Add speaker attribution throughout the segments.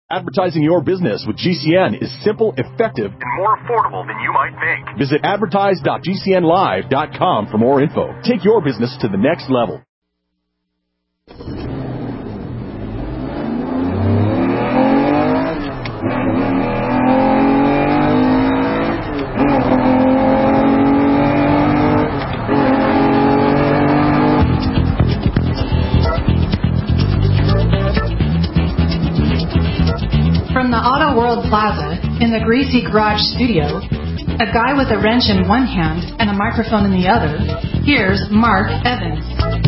Speaker 1: Advertising your business with GCN is simple, effective, and more affordable than you might think. Visit advertise.gcnlive.com for more info. Take your business to the next level.
Speaker 2: From the Auto World Plaza in the Greasy Garage studio, a guy with a wrench in one hand and a microphone in the other, here's Mark Evans.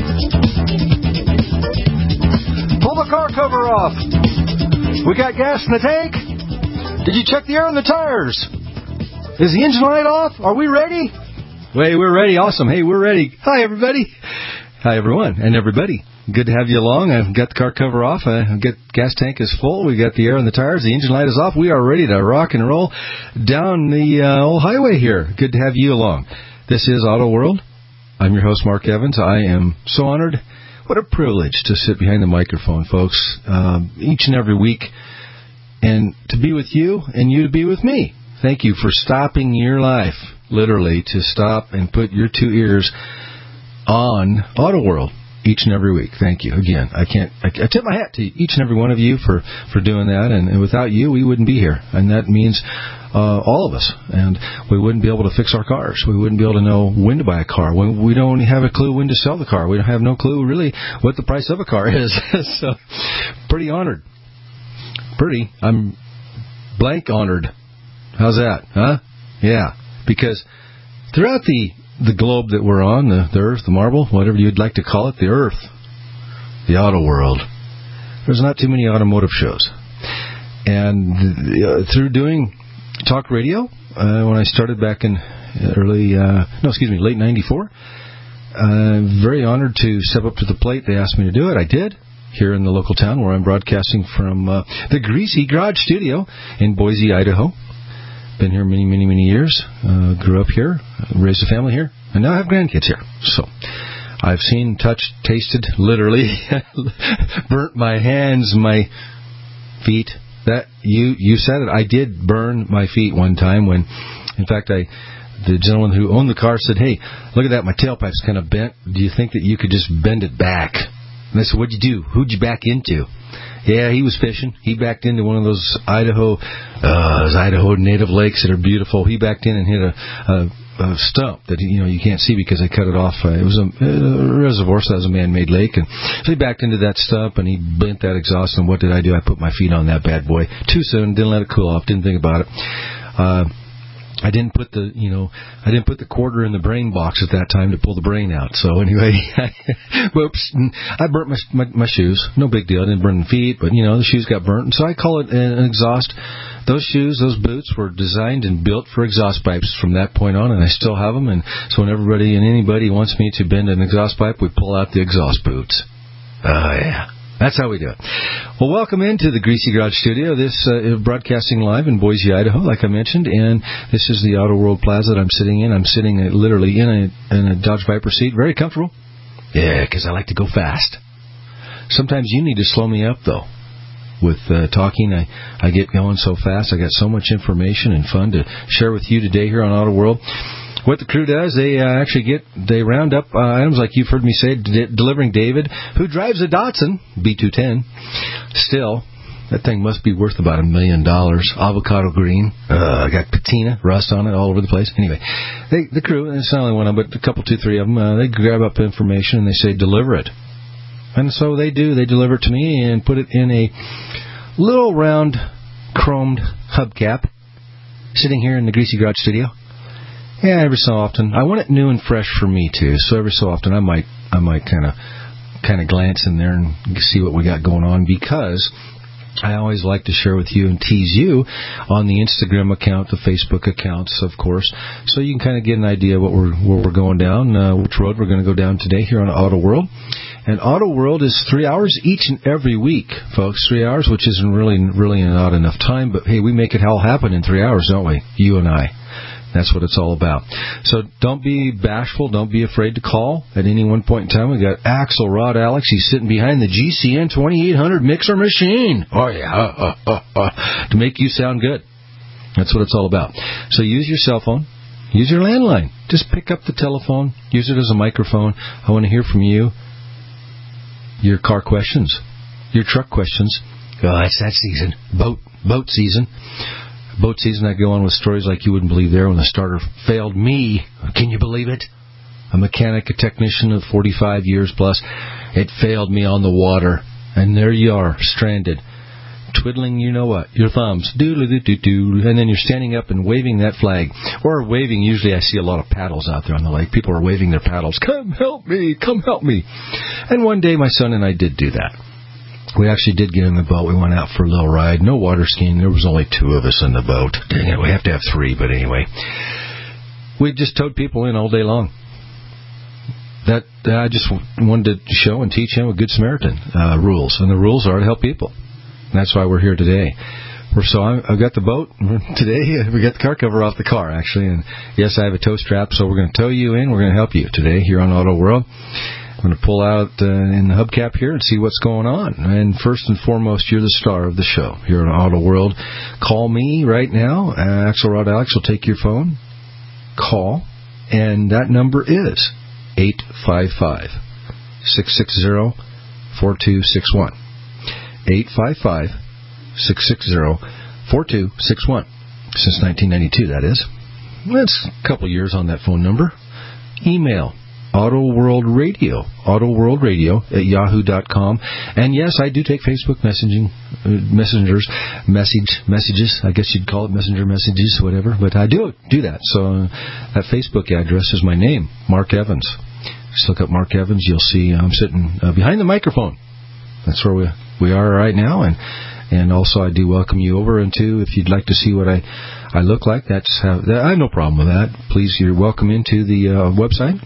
Speaker 3: Pull the car cover off. We got gas in the tank. Did you check the air in the tires? Is the engine light off? Are we ready?
Speaker 4: Hey, we're ready. Awesome. Hey, we're ready. Hi, everybody. Hi, everyone and everybody. Good to have you along. I've got the car cover off. I've got gas tank is full. We got the air in the tires. The engine light is off. We are ready to rock and roll down the old highway here. Good to have you along. This is Auto World. I'm your host, Mark Evans. I am so honored. What a privilege to sit behind the microphone, folks, each and every week, and to be with you and you to be with me. Thank you for stopping your life, literally, to stop and put your two ears on Auto World. Each and every week. Thank you. Again, I tip my hat to each and every one of you for doing that. And without you, we wouldn't be here. And that means all of us. And we wouldn't be able to fix our cars. We wouldn't be able to know when to buy a car. We don't have a clue when to sell the car. We don't have no clue, really, what the price of a car is. So, pretty honored. I'm blank honored. How's that? Huh? Yeah. Because throughout the globe that we're on, the earth, the marble, whatever you'd like to call it, the earth, the auto world, there's not too many automotive shows. And through doing talk radio, when I started back in late 94, very honored to step up to the plate. They asked me to do it. I did, here in the local town where I'm broadcasting from the Greasy Garage studio in Boise, Idaho. Been here many, many, many years. Grew up here, raised a family here, and now I have grandkids here. So I've seen, touched, tasted, literally, burnt my hands, my feet. That you said it. I did burn my feet one time when, in fact, the gentleman who owned the car said, "Hey, look at that, my tailpipe's kind of bent. Do you think that you could just bend it back?" And I said, "What'd you do? Who'd you back into?" Yeah, he was fishing. He backed into one of those Idaho native lakes that are beautiful. He backed in and hit a stump that you can't see because they cut it off. It was a reservoir, so that was a man-made lake, and so he backed into that stump and he bent that exhaust. And what did I do? I put my feet on that bad boy too soon. Didn't let it cool off. Didn't think about it. I didn't put the quarter in the brain box at that time to pull the brain out. So anyway, whoops, I burnt my shoes. No big deal. I didn't burn the feet, but the shoes got burnt. And so I call it an exhaust. Those shoes, those boots were designed and built for exhaust pipes from that point on, and I still have them. And so when everybody and anybody wants me to bend an exhaust pipe, we pull out the exhaust boots. Oh, yeah. That's how we do it. Well, welcome into the Greasy Garage studio. This is broadcasting live in Boise, Idaho, like I mentioned, and this is the Auto World Plaza that I'm sitting in. I'm sitting literally in a Dodge Viper seat, very comfortable. Yeah, because I like to go fast. Sometimes you need to slow me up, though. With talking, I get going so fast. I got so much information and fun to share with you today here on Auto World. What the crew does, they round up items like you've heard me say, delivering David, who drives a Datsun B210. Still, that thing must be worth about $1 million. Avocado green. Got patina, rust on it all over the place. Anyway, the crew, and it's not only one of them, but a couple, 2, 3 of them, they grab up information and they say, deliver it. And so they do. They deliver it to me and put it in a little round chromed hubcap sitting here in the Greasy Garage studio. Yeah, every so often. I want it new and fresh for me, too. So every so often I might kind of glance in there and see what we got going on, because I always like to share with you and tease you on the Instagram account, the Facebook accounts, of course, so you can kind of get an idea of where we're going down, which road we're going to go down today here on Auto World. And Auto World is 3 hours each and every week, folks. 3 hours, which isn't really not enough time, but hey, we make it all happen in 3 hours, don't we? You and I. That's what it's all about. So don't be bashful. Don't be afraid to call at any one point in time. We got Axelrod Alex. He's sitting behind the GCN 2800 mixer machine. Oh, yeah. To make you sound good. That's what it's all about. So use your cell phone. Use your landline. Just pick up the telephone. Use it as a microphone. I want to hear from you. Your car questions. Your truck questions. Oh, it's that season. Boat season. Boat season, I go on with stories like you wouldn't believe there when the starter failed me. Can you believe it? A mechanic, a technician of 45 years plus. It failed me on the water. And there you are, stranded. Twiddling, you know what, your thumbs. Doodle-doo-doo-doo. And then you're standing up and waving that flag. Or waving, usually I see a lot of paddles out there on the lake. People are waving their paddles. Come help me, come help me. And one day my son and I did do that. We actually did get in the boat. We went out for a little ride. No water skiing. There was only 2 of us in the boat. Dang it, we have to have 3, but anyway. We just towed people in all day long. That I just wanted to show and teach him a Good Samaritan rules. And the rules are to help people. And that's why we're here today. I've got the boat. Today, we got the car cover off the car, actually. And yes, I have a tow strap, so we're going to tow you in. We're going to help you today here on Auto World. I'm going to pull out in the hubcap here and see what's going on. And first and foremost, you're the star of the show here on Auto World. Call me right now. Axelrod Alex will take your phone. Call. And that number is 855-660-4261. 855-660-4261. Since 1992, that is. That's a couple years on that phone number. Email. AutoWorldRadio @yahoo.com. And yes, I do take Facebook messages. I guess you'd call it messenger messages, whatever. But I do that. So that Facebook address is my name, Mark Evans. Just look up Mark Evans. You'll see I'm sitting behind the microphone. That's where we are right now. And also I do welcome you over into, if you'd like to see what I look like, I have no problem with that. Please, you're welcome into the website.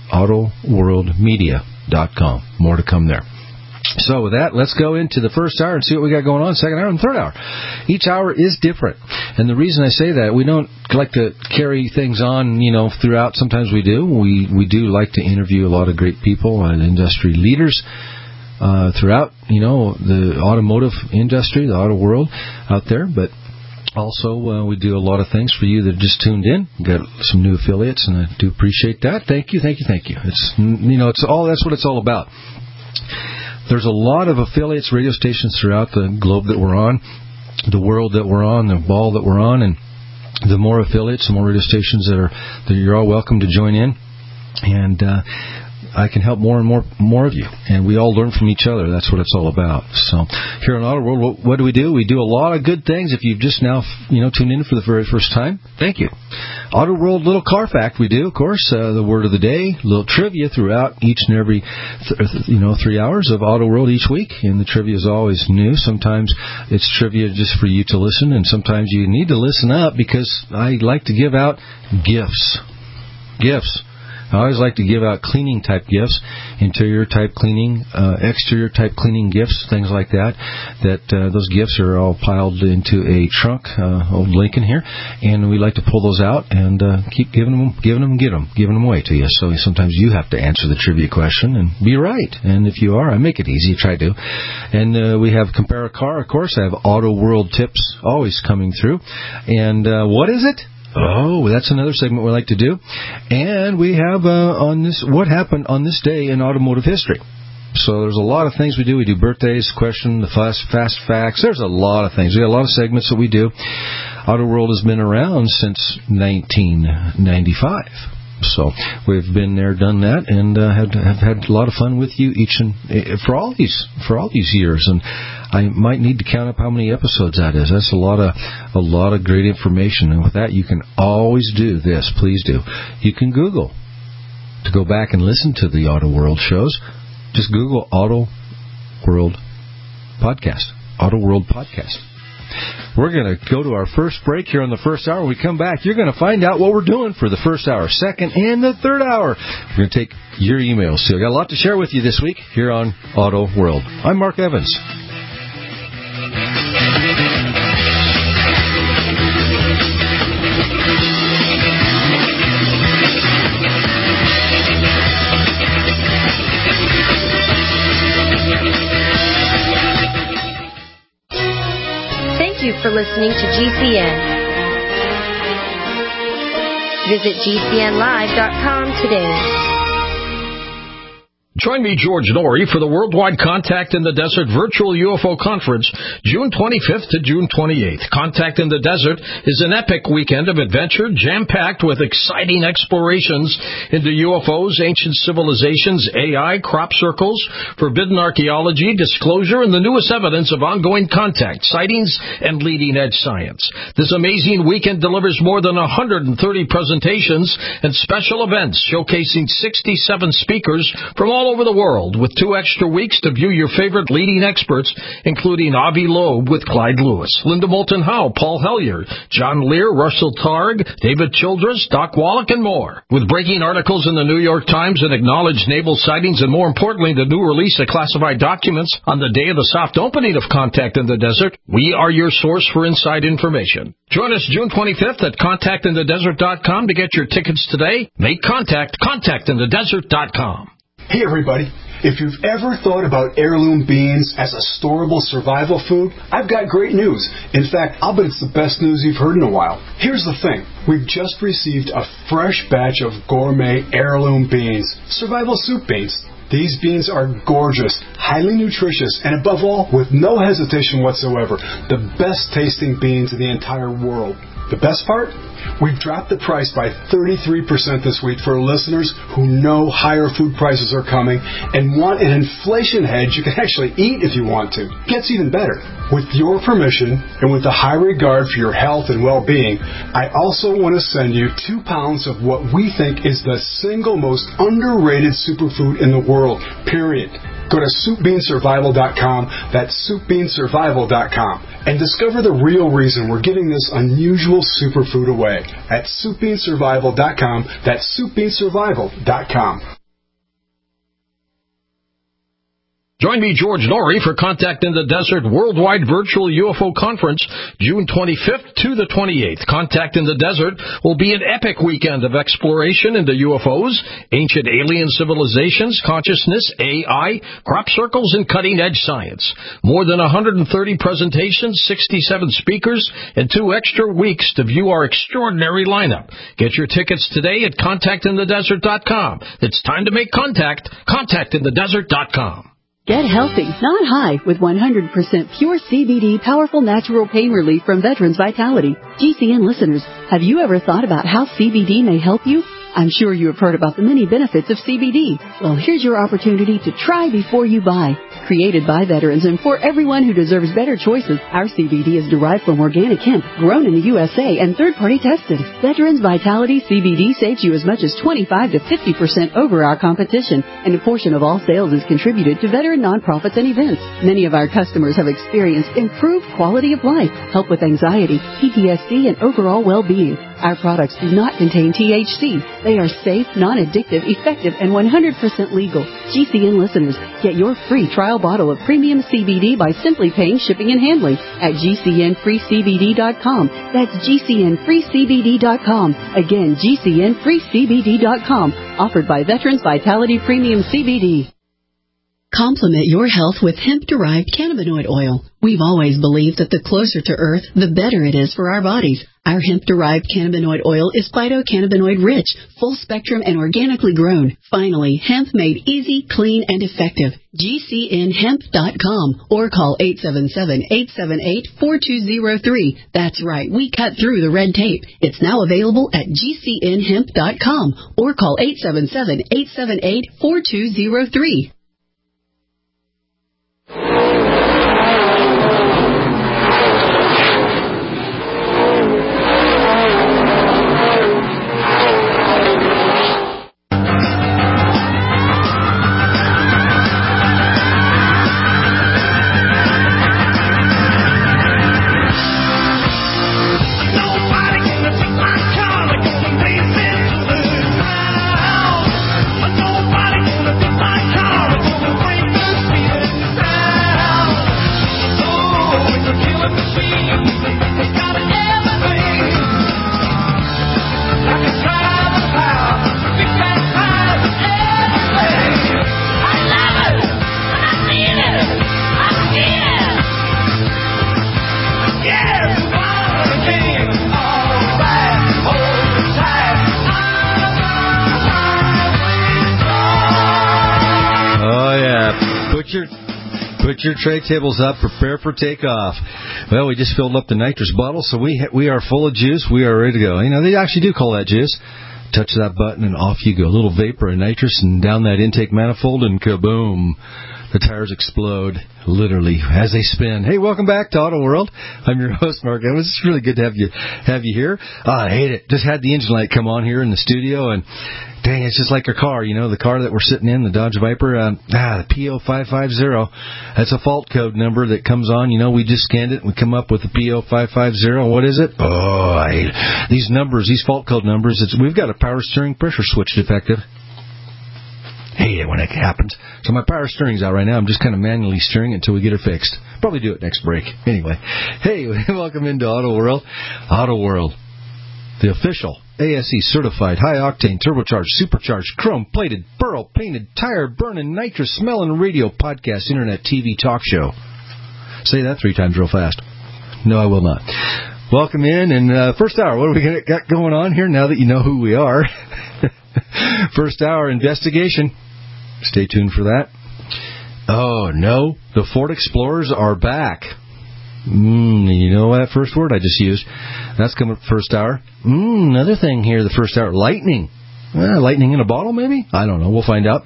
Speaker 4: AutoWorldMedia.com. More to come there. So with that, let's go into the first hour and see what we got going on, second hour and third hour. Each hour is different. And the reason I say that, we don't like to carry things on, throughout. Sometimes we do. We do like to interview a lot of great people and industry leaders throughout, the automotive industry, the auto world out there. But also, we do a lot of things for you that just tuned in. We've got some new affiliates, and I do appreciate that. Thank you. It's, it's all, that's what it's all about. There's a lot of affiliates, radio stations throughout the globe that we're on, the world that we're on, the ball that we're on, and the more affiliates, the more radio stations that you're all welcome to join in. And, I can help more and more of you, and we all learn from each other. That's what it's all about. So here on Auto World, what do? We do a lot of good things. If you've just now, tuned in for the very first time, thank you. Auto World Little Car Fact, we do, of course, the word of the day, little trivia throughout each and every, 3 hours of Auto World each week, and the trivia is always new. Sometimes it's trivia just for you to listen, and sometimes you need to listen up because I like to give out gifts. I always like to give out cleaning type gifts, interior type cleaning, exterior type cleaning gifts, things like that. Those gifts are all piled into a trunk, old Lincoln here, and we like to pull those out and keep giving them away to you. So sometimes you have to answer the trivia question and be right. And if you are, I make it easy. Try to. And we have Compare a Car, of course. I have Auto World tips always coming through. And what is it? Oh, that's another segment we like to do. And we have what happened on this day in automotive history. So there's a lot of things we do. We do birthdays, question, the fast facts. There's a lot of things. We got a lot of segments that we do. Auto World has been around since 1995. So we've been there, done that, and have had a lot of fun with you for all these years. And I might need to count up how many episodes that is. That's a lot of great information. And with that, you can always do this. Please do. You can Google to go back and listen to the Auto World shows. Just Google Auto World Podcast. Auto World Podcast. We're going to go to our first break here on the first hour. When we come back, you're going to find out what we're doing for the first hour, second, and the third hour. We're going to take your emails. So I've got a lot to share with you this week here on Auto World. I'm Mark Evans.
Speaker 5: you for listening to GCN. Visit GCNlive.com today.
Speaker 6: Join me, George Norrie, for the Worldwide Contact in the Desert Virtual UFO Conference, June 25th to June 28th. Contact in the Desert is an epic weekend of adventure, jam-packed with exciting explorations into UFOs, ancient civilizations, AI, crop circles, forbidden archaeology, disclosure, and the newest evidence of ongoing contact, sightings, and leading-edge science. This amazing weekend delivers more than 130 presentations and special events showcasing 67 speakers from all over the world, with 2 extra weeks to view your favorite leading experts, including Avi Loeb with Clyde Lewis, Linda Moulton Howe, Paul Hellyer, John Lear, Russell Targ, David Childress, Doc Wallach, and more. With breaking articles in the New York Times and acknowledged naval sightings, and more importantly, the new release of classified documents on the day of the soft opening of Contact in the Desert, we are your source for inside information. Join us June 25th at contactinthedesert.com to get your tickets today. Make contact, contactinthedesert.com.
Speaker 7: Hey everybody, if you've ever thought about heirloom beans as a storable survival food, I've got great news. In fact, I'll bet it's the best news you've heard in a while. Here's the thing. We've just received a fresh batch of gourmet heirloom beans, survival soup beans. These beans are gorgeous, highly nutritious, and above all, with no hesitation whatsoever, the best tasting beans in the entire world. The best part? We've dropped the price by 33% this week for listeners who know higher food prices are coming and want an inflation hedge you can actually eat if you want to. Gets even better. With your permission and with a high regard for your health and well-being, I also want to send you 2 pounds of what we think is the single most underrated superfood in the world, period. Go to SoupBeanSurvival.com, that's SoupBeanSurvival.com, and discover the real reason we're giving this unusual superfood away at SoupBeanSurvival.com, that's SoupBeanSurvival.com.
Speaker 6: Join me, George Norrie, for Contact in the Desert Worldwide Virtual UFO Conference, June 25th to the 28th. Contact in the Desert will be an epic weekend of exploration into UFOs, ancient alien civilizations, consciousness, AI, crop circles, and cutting-edge science. More than 130 presentations, 67 speakers, and 2 extra weeks to view our extraordinary lineup. Get your tickets today at contactinthedesert.com. It's time to make contact. Contactinthedesert.com.
Speaker 8: Get healthy, not high, with 100% pure CBD powerful natural pain relief from Veterans Vitality. GCN listeners, have you ever thought about how CBD may help you? I'm sure you have heard about the many benefits of CBD. Well, here's your opportunity to try before you buy. Created by veterans and for everyone who deserves better choices, our CBD is derived from organic hemp, grown in the USA, and third-party tested. Veterans Vitality CBD saves you as much as 25 to 50% over our competition, and a portion of all sales is contributed to veteran nonprofits and events. Many of our customers have experienced improved quality of life, help with anxiety, PTSD, and overall well-being. Our products do not contain THC. They are safe, non-addictive, effective, and 100% legal. GCN listeners, get your free trial bottle of premium CBD by simply paying shipping and handling at GCNFreeCBD.com. That's GCNFreeCBD.com. Again, GCNFreeCBD.com. Offered by Veterans Vitality Premium CBD. Complement your health with hemp-derived cannabinoid oil. We've always believed that the closer to Earth, the better it is for our bodies. Our hemp-derived cannabinoid oil is phytocannabinoid rich, full-spectrum, and organically grown. Finally, hemp made easy, clean, and effective. GCNHemp.com or call 877-878-4203. That's right, we cut through the red tape. It's now available at GCNHemp.com or call 877-878-4203.
Speaker 9: Yeah!
Speaker 4: Put your tray tables up. Prepare for takeoff. Well, we just filled up the nitrous bottle, so we are full of juice. We are ready to go. You know, they actually do call that juice. Touch that button, and off you go. A little vapor of nitrous, and down that intake manifold, and kaboom. The tires explode, literally, as they spin. Hey, welcome back to Auto World. I'm your host, Mark Evans. It's really good to have you here. I hate it. Just had the engine light come on here in the studio, and dang, it's just like a car. You know, the car that we're sitting in, the Dodge Viper, the P0550. That's a fault code number that comes on. You know, we just scanned it, and we come up with the P0550. What is it? Oh, I hate it. These numbers, these fault code numbers. We've got a power steering pressure switch defective. Hate it when it happens. So my power steering's out right now. I'm just kind of manually steering it until we get it fixed. Probably do it next break. Anyway, hey, welcome into Auto World. Auto World, the official ASE certified high-octane, turbocharged, supercharged, chrome-plated, burl-painted, tire-burning, nitrous-smelling radio podcast, internet, TV, talk show. Say that 3 times real fast. No, I will not. Welcome in, and first hour, what do we got going on here now that you know who we are? First hour investigation. Stay tuned for that. Oh, no. The Ford Explorers are back. You know that first word I just used? That's coming up first hour. Another thing here, the first hour. Lightning. Lightning in a bottle, maybe? I don't know. We'll find out.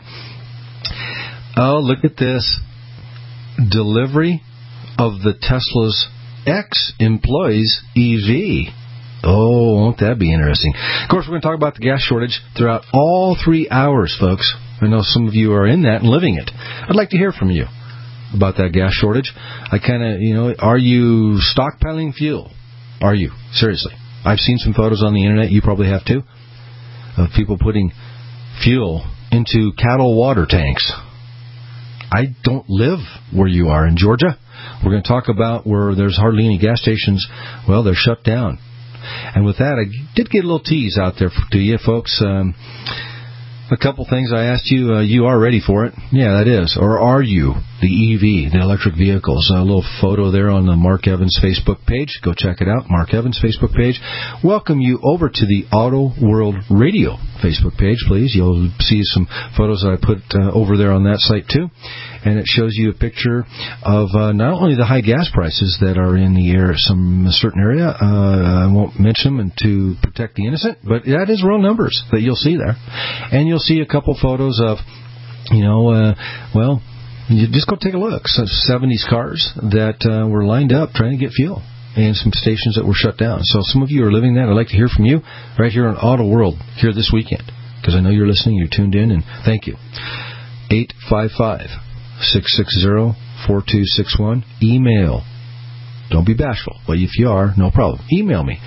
Speaker 4: Oh, look at this. Delivery of the Tesla's X employees EV. Oh, won't that be interesting? Of course, we're going to talk about the gas shortage throughout all 3 hours, folks. I know some of you are in that and living it. I'd like to hear from you about that gas shortage. I kind of, are you stockpiling fuel? Are you? Seriously. I've seen some photos on the internet, you probably have too, of people putting fuel into cattle water tanks. I don't live where you are in Georgia. We're going to talk about where there's hardly any gas stations. Well, they're shut down. And with that, I did get a little tease out there to you, folks. A couple things I asked you. You are ready for it? Yeah, that is. Or are you? The EV, the electric vehicles. A little photo there on the Mark Evans Facebook page. Go check it out, Mark Evans Facebook page. Welcome you over to the Auto World Radio Facebook page, please. You'll see some photos that I put over there on that site, too. And it shows you a picture of not only the high gas prices that are in the air some certain area. I won't mention them to protect the innocent, but that is real numbers that you'll see there. And you'll see a couple photos of, you just go take a look. Some 70s cars that were lined up trying to get fuel, and some stations that were shut down. So some of you are living that. I'd like to hear from you right here on Auto World here this weekend, because I know you're listening, you're tuned in, and thank you. 855-660-4261. Email. Don't be bashful. Well, if you are, no problem. Email me,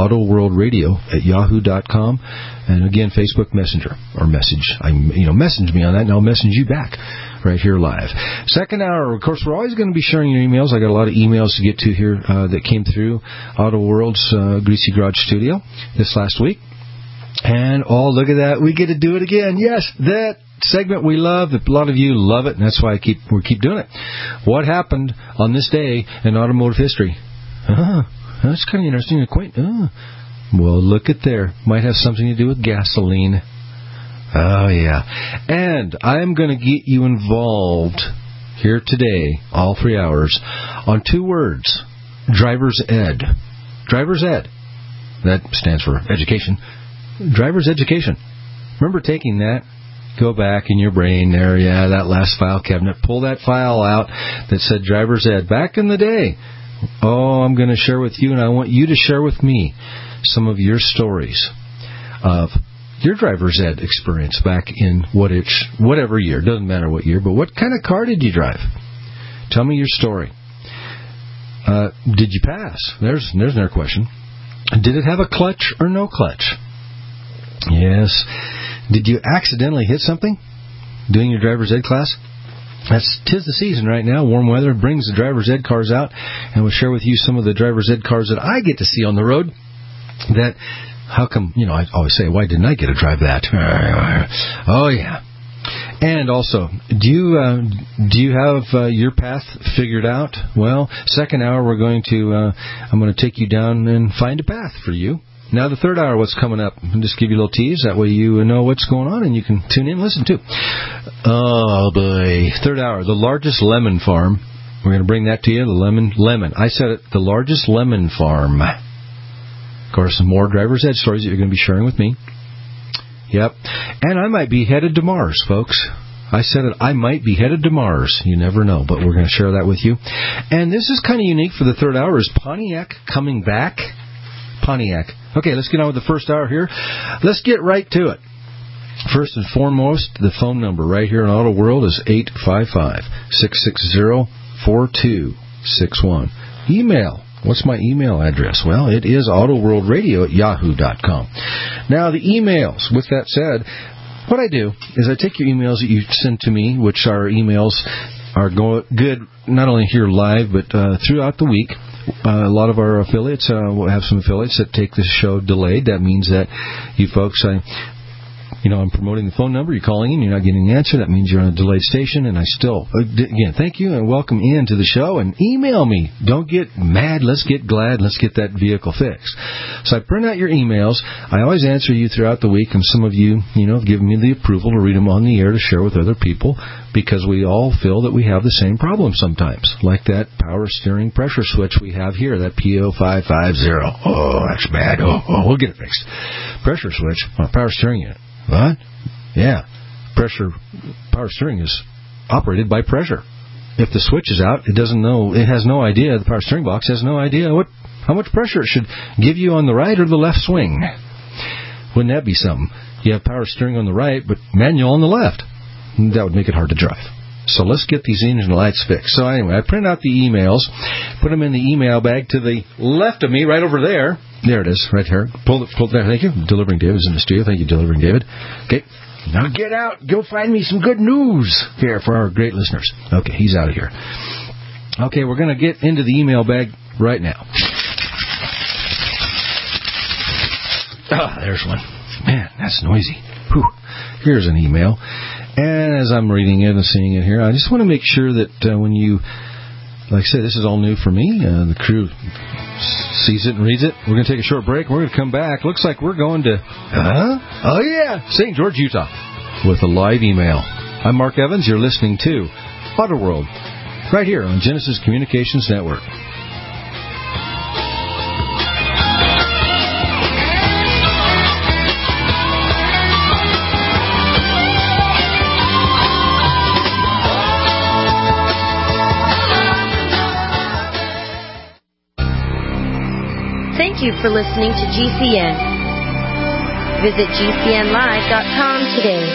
Speaker 4: autoworldradio@yahoo.com. And again, Facebook Messenger or message. Message me on that, and I'll message you back right here live. Second hour, of course, we're always going to be sharing your emails. I got a lot of emails to get to here that came through Auto World's Greasy Garage Studio this last week. And, oh, look at that. We get to do it again. Yes, that segment we love. A lot of you love it, and that's why we keep doing it. What happened on this day in automotive history? That's kind of interesting and quaint. Well, look at there. Might have something to do with gasoline. Oh, yeah. And I'm going to get you involved here today, all 3 hours, on 2 words. Driver's ed. Driver's ed. That stands for education. Driver's education. Remember taking that? Go back in your brain there, that last file cabinet. Pull that file out that said driver's ed. Back in the day. Oh, I'm going to share with you, and I want you to share with me some of your stories of your driver's ed experience back in whatever year. Doesn't matter what year, but what kind of car did you drive? Tell me your story. Did you pass? There's another question. Did it have a clutch or no clutch? Yes. Did you accidentally hit something doing your driver's ed class? Tis the season right now. Warm weather brings the driver's ed cars out, and we'll share with you some of the driver's ed cars that I get to see on the road. That, how come, I always say, why didn't I get to drive that? Oh, yeah. And also, do you have your path figured out? Well, second hour I'm going to take you down and find a path for you. Now, the third hour, what's coming up? I'll just give you a little tease. That way you know what's going on, and you can tune in and listen, too. Oh, boy. Third hour, the largest lemon farm We're going to bring that to you, the lemon. I said it, the largest lemon farm. Of course, some more driver's ed stories that you're going to be sharing with me. Yep. And I might be headed to Mars, folks. I said it, I might be headed to Mars. You never know, but we're going to share that with you. And this is kind of unique for the third hour. Is Pontiac coming back? Pontiac. Okay, let's get on with the first hour here. Let's get right to it. First and foremost, the phone number right here in Auto World is 855-660-4261. Email. What's my email address? Well, it is autoworldradio@yahoo.com. Now, the emails. With that said, what I do is I take your emails that you send to me, which our emails are good not only here live, but throughout the week. A lot of our affiliates, we'll have some affiliates that take this show delayed. That means that you folks, I'm promoting the phone number. You're calling in. You're not getting an answer. That means you're on a delayed station. And I still, again, thank you and welcome in to the show. And email me. Don't get mad. Let's get glad. Let's get that vehicle fixed. So I print out your emails. I always answer you throughout the week. And some of you, have given me the approval to read them on the air to share with other people, because we all feel that we have the same problem sometimes. Like that power steering pressure switch we have here, that P0550. Oh, that's bad. Oh, we'll get it fixed. Pressure switch, power steering unit. What? Yeah. Power steering is operated by pressure. If the switch is out, it doesn't know, it has no idea, the power steering box has no idea how much pressure it should give you on the right or the left swing. Wouldn't that be something? You have power steering on the right, but manual on the left. That would make it hard to drive. So let's get these engine lights fixed. So anyway, I print out the emails, put them in the email bag to the left of me, right over there. There it is, right here. Pull it there. Thank you. Delivering David is in the studio. Thank you, Delivering David. Okay. Now get out. Go find me some good news here for our great listeners. Okay, he's out of here. Okay, we're going to get into the email bag right now. There's one. Man, that's noisy. Whew. Here's an email. And as I'm reading it and seeing it here, I just want to make sure that when you, like I said, this is all new for me. The crew sees it and reads it. We're going to take a short break. We're going to come back. Looks like we're going to, St. George, Utah, with a live email. I'm Mark Evans. You're listening to Auto World, right here on Genesis Communications Network.
Speaker 5: Thank you for listening to GCN. Visit GCNlive.com today.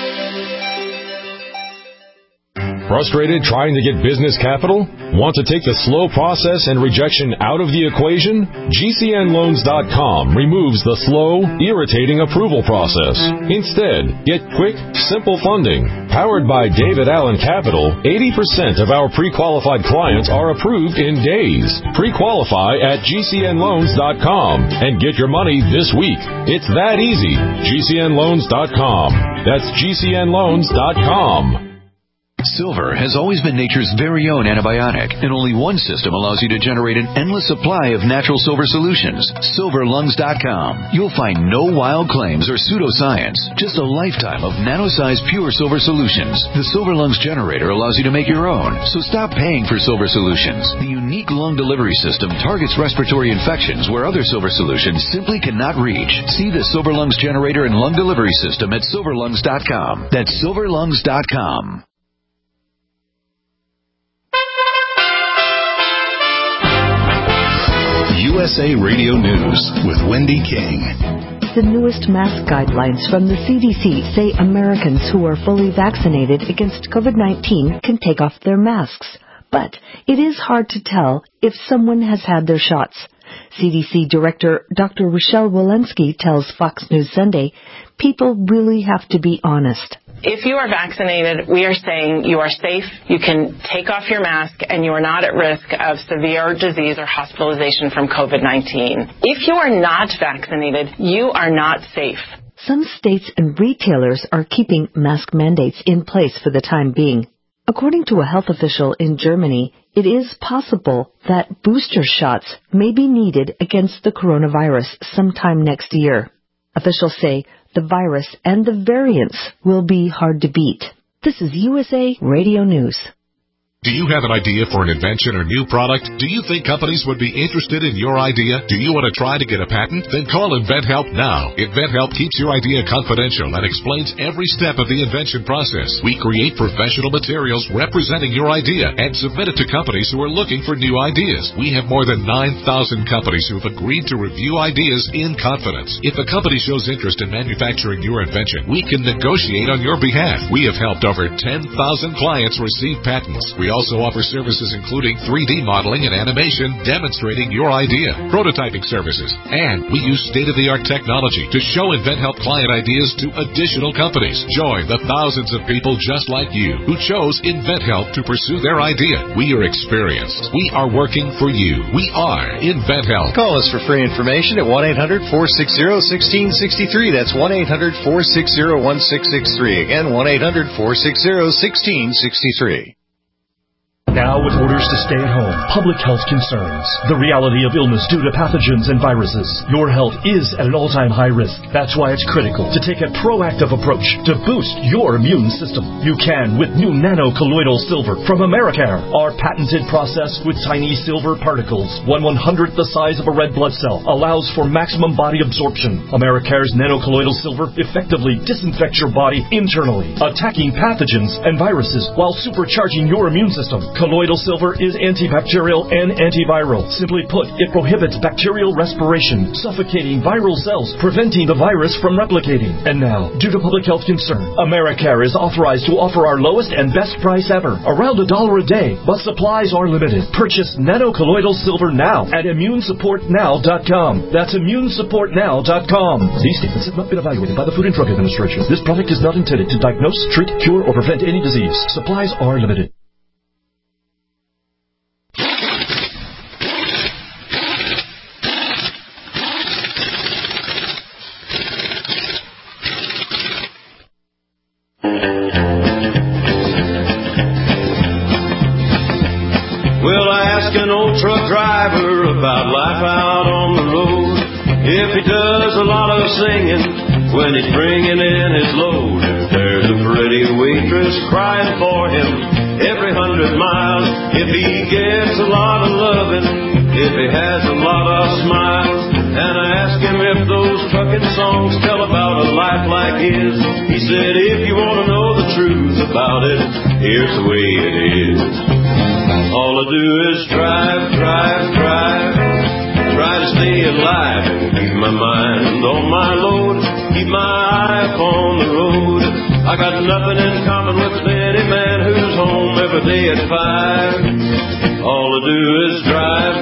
Speaker 1: Frustrated trying to get business capital? Want to take the slow process and rejection out of the equation? GCNloans.com removes the slow, irritating approval process. Instead, get quick, simple funding. Powered by David Allen Capital, 80% of our pre-qualified clients are approved in days. Pre-qualify at GCNloans.com and get your money this week. It's that easy. GCNloans.com. That's GCNloans.com.
Speaker 9: Silver has always been nature's very own antibiotic, and only one system allows you to generate an endless supply of natural silver solutions. SilverLungs.com. You'll find no wild claims or pseudoscience, just a lifetime of nano-sized pure silver solutions. The Silver Lungs generator allows you to make your own, so stop paying for silver solutions. The unique lung delivery system targets respiratory infections where other silver solutions simply cannot reach. See the Silver Lungs generator and lung delivery system at SilverLungs.com. That's SilverLungs.com.
Speaker 10: USA Radio News with Wendy King.
Speaker 11: The newest mask guidelines from the CDC say Americans who are fully vaccinated against COVID-19 can take off their masks. But it is hard to tell if someone has had their shots. CDC Director Dr. Rochelle Walensky tells Fox News Sunday, people really have to be honest.
Speaker 12: If you are vaccinated, we are saying you are safe, you can take off your mask, and you are not at risk of severe disease or hospitalization from COVID-19. If you are not vaccinated, you are not safe.
Speaker 11: Some states and retailers are keeping mask mandates in place for the time being. According to a health official in Germany, it is possible that booster shots may be needed against the coronavirus sometime next year. Officials say the virus and the variants will be hard to beat. This is USA Radio News.
Speaker 13: Do you have an idea for an invention or new product? Do you think companies would be interested in your idea? Do you want to try to get a patent? Then call InventHelp now. InventHelp keeps your idea confidential and explains every step of the invention process. We create professional materials representing your idea and submit it to companies who are looking for new ideas. We have more than 9,000 companies who have agreed to review ideas in confidence. If a company shows interest in manufacturing your invention, we can negotiate on your behalf. We have helped over 10,000 clients receive patents. We also offer services including 3D modeling and animation demonstrating your idea, prototyping services, and we use state-of-the-art technology to show InventHelp client ideas to additional companies. Join the thousands of people just like you who chose InventHelp to pursue their idea. We are experienced. We are working for you. We are InventHelp.
Speaker 14: Call us for free information at 1-800-460-1663. That's 1-800-460-1663. Again, 1-800-460-1663.
Speaker 15: Now with orders to stay at home, public health concerns, the reality of illness due to pathogens and viruses, your health is at an all-time high risk. That's why it's critical to take a proactive approach to boost your immune system. You can with new nano-colloidal silver from Americare. Our patented process with tiny silver particles, 1/100th the size of a red blood cell, allows for maximum body absorption. Americare's nano-colloidal silver effectively disinfects your body internally, attacking pathogens and viruses while supercharging your immune system. Colloidal silver is antibacterial and antiviral. Simply put, it prohibits bacterial respiration, suffocating viral cells, preventing the virus from replicating. And now, due to public health concern, Americare is authorized to offer our lowest and best price ever, around $1 a day, but supplies are limited. Purchase nano-colloidal silver now at immunesupportnow.com. That's immunesupportnow.com. These statements have not been evaluated by the Food and Drug Administration. This product is not intended to diagnose, treat, cure, or prevent any disease. Supplies are limited.
Speaker 16: An old truck driver about life out on the road. If he does a lot of singing when he's bringing in his load, if there's a pretty waitress crying for him every 100 miles, if he gets a lot of loving, if he has a lot of smiles, and I asked him if those trucking songs tell about a life like his, he said, if you want to know the truth about it, here's the way it is. All I do is drive, try to stay alive and keep my mind on my load, keep my eye upon the road. I got nothing in common with any man who's home every day at 5. All I do is drive.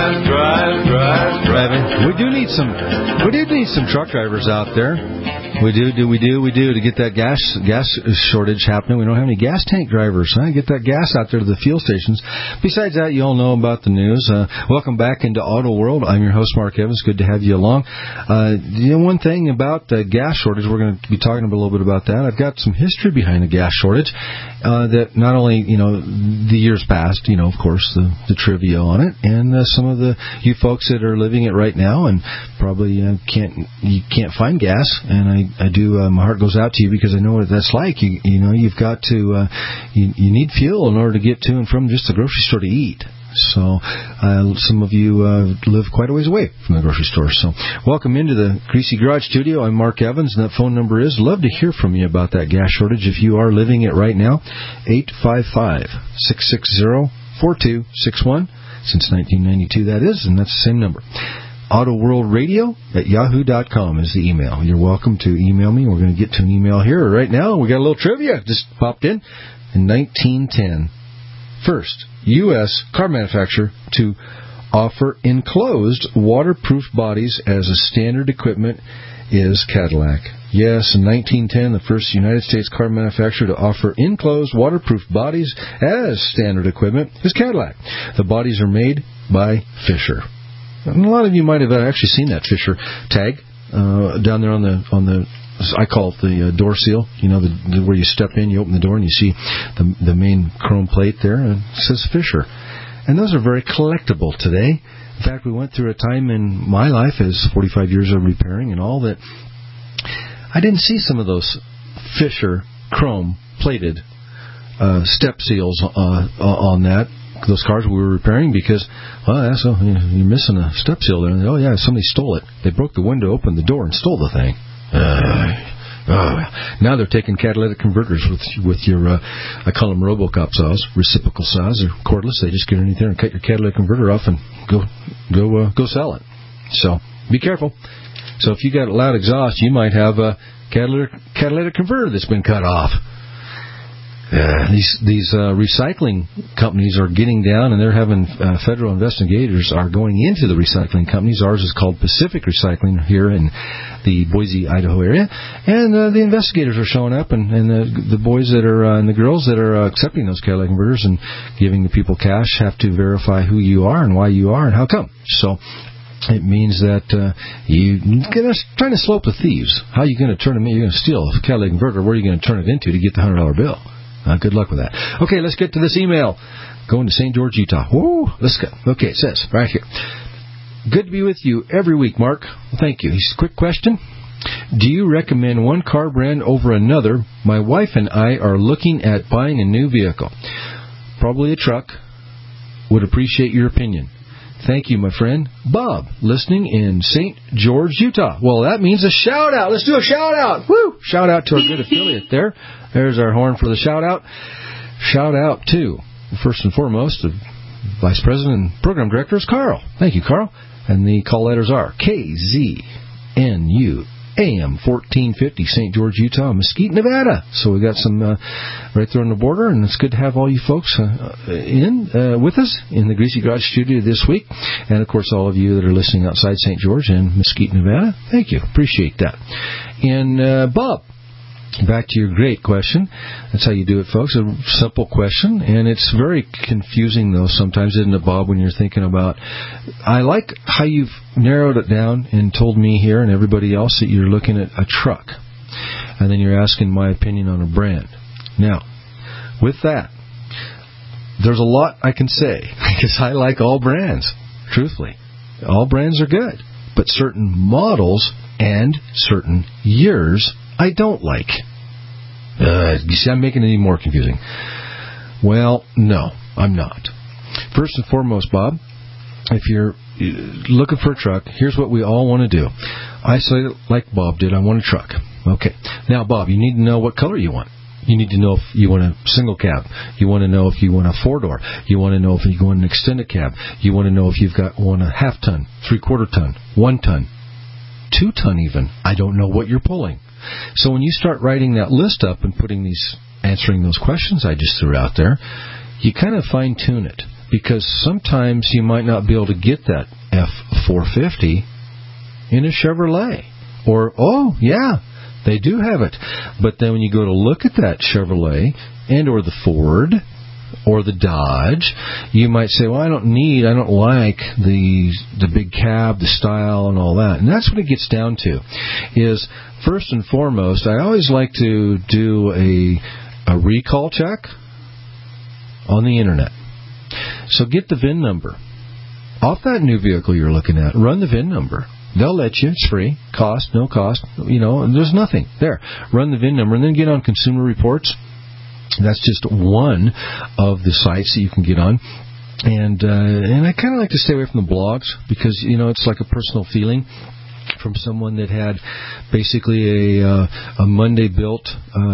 Speaker 4: We do need some truck drivers out there. We do to get that gas shortage happening. We don't have any gas tank drivers. Get that gas out there to the fuel stations. Besides that, you all know about the news. Welcome back into Auto World. I'm your host, Mark Evans. Good to have you along. One thing about the gas shortage, we're going to be talking a little bit about that. I've got some history behind the gas shortage that not only, the years past, of course, the trivia on it, and some of you folks that are living it right now and probably can't find gas. And I do. My heart goes out to you because I know what that's like. You've got to you need fuel in order to get to and from just the grocery store to eat. So some of you live quite a ways away from the grocery store. So welcome into the Greasy Garage Studio. I'm Mark Evans, and that phone number is. Love to hear from you about that gas shortage if you are living it right now. 855-660-4261. Since 1992, that is, and that's the same number. AutoWorldRadio@yahoo.com is the email. You're welcome to email me. We're going to get to an email here right now. We got a little trivia just popped in. In 1910, first U.S. car manufacturer to offer enclosed waterproof bodies as a standard equipment is Cadillac. Yes, in 1910, the first United States car manufacturer to offer enclosed waterproof bodies as standard equipment is Cadillac. The bodies are made by Fisher. And a lot of you might have actually seen that Fisher tag down there on the I call it the door seal. Where you step in, you open the door, and you see the main chrome plate there, and it says Fisher. And those are very collectible today. In fact, we went through a time in my life as 45 years of repairing and all that I didn't see some of those Fisher chrome plated step seals on those cars we were repairing because, you're missing a step seal there. And, somebody stole it. They broke the window, opened the door, and stole the thing. Now they're taking catalytic converters with your, I call them RoboCop saws, reciprocal saws. They're cordless. They just get underneath there and cut your catalytic converter off and go sell it. So be careful. So if you got a loud exhaust, you might have a catalytic converter that's been cut off. These recycling companies are getting down, and they're having federal investigators are going into the recycling companies. Ours is called Pacific Recycling here in the Boise, Idaho area, and the investigators are showing up, and the boys that are and the girls that are accepting those catalytic converters and giving the people cash have to verify who you are and why you are and how come. So it means that you're trying to slope the thieves. How are you going to turn them in? You're going to steal a catalytic converter. Where are you going to turn it into to get the $100 bill? Good luck with that. Okay, let's get to this email. Going to St. George, Utah. Woo, let's go. Okay, it says right here. Good to be with you every week, Mark. Well, thank you. Quick question. Do you recommend one car brand over another? My wife and I are looking at buying a new vehicle. Probably a truck. Would appreciate your opinion. Thank you, my friend. Bob, listening in St. George, Utah. Well, that means a shout-out. Let's do a shout-out. Woo! Shout-out to our good affiliate there. There's our horn for the shout-out. Shout-out to, first and foremost, the Vice President and Program Director is Carl. Thank you, Carl. And the call letters are KZNU. AM 1450, St. George, Utah, Mesquite, Nevada. So we got some right there on the border, and it's good to have all you folks with us in the Greasy Garage studio this week. And, of course, all of you that are listening outside St. George and Mesquite, Nevada. Thank you. Appreciate that. And, Bob, back to your great question. That's how you do it, folks. A simple question, and it's very confusing, though, sometimes, isn't it, Bob, when you're thinking about... I like how you've narrowed it down and told me here and everybody else that you're looking at a truck, and then you're asking my opinion on a brand. Now, with that, there's a lot I can say, because I like all brands, truthfully. All brands are good, but certain models and certain years I don't like. You see, I'm making it even more confusing. Well, no, I'm not. First and foremost, Bob, if you're looking for a truck, here's what we all want to do. I say, like Bob did, I want a truck. Okay. Now, Bob, you need to know what color you want. You need to know if you want a single cab. You want to know if you want a 4-door. You want to know if you want an extended cab. You want to know if you've got one a half-ton, 3/4 ton, 1 ton, 2 ton even. I don't know what you're pulling. So when you start writing that list up and answering those questions I just threw out there, you kind of fine-tune it. Because sometimes you might not be able to get that F450 in a Chevrolet. Or, they do have it. But then when you go to look at that Chevrolet and or the Ford or the Dodge, you might say, well, I don't like the big cab, the style, and all that. And that's what it gets down to. Is first and foremost, I always like to do a recall check on the internet. So get the VIN number off that new vehicle you're looking at. Run the VIN number. They'll let you. It's free. Cost, no cost. There's nothing there. Run the VIN number and then get on Consumer Reports. That's just one of the sites that you can get on. And I kind of like to stay away from the blogs because, it's like a personal feeling from someone that had basically a Monday built,